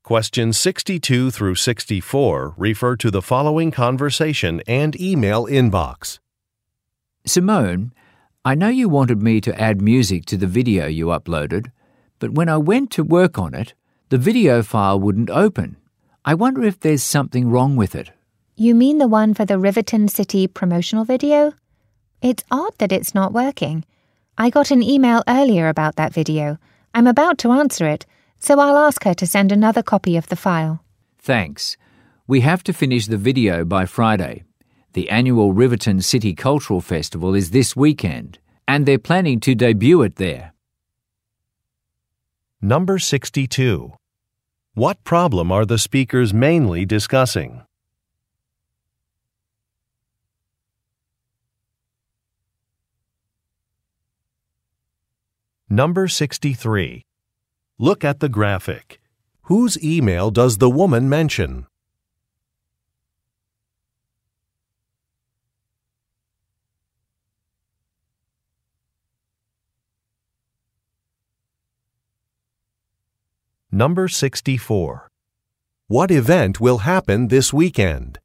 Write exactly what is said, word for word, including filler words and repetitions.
Questions sixty-two through sixty-four refer to the following conversation and email inbox. Simone, I know you wanted me to add music to the video you uploaded, but when I went to work on it, the video file wouldn't open. I wonder if there's something wrong with it. You mean the one for the Riverton City promotional video? It's odd that it's not working. I got an email earlier about that video. I'm about to answer it, so I'll ask her to send another copy of the file. Thanks. We have to finish the video by Friday. The annual Riverton City Cultural Festival is this weekend, and they're planning to debut it there. Number sixty-two. What problem are the speakers mainly discussing? Number sixty-three. Look at the graphic. Whose email does the woman mention? Number sixty-four. What event will happen this weekend?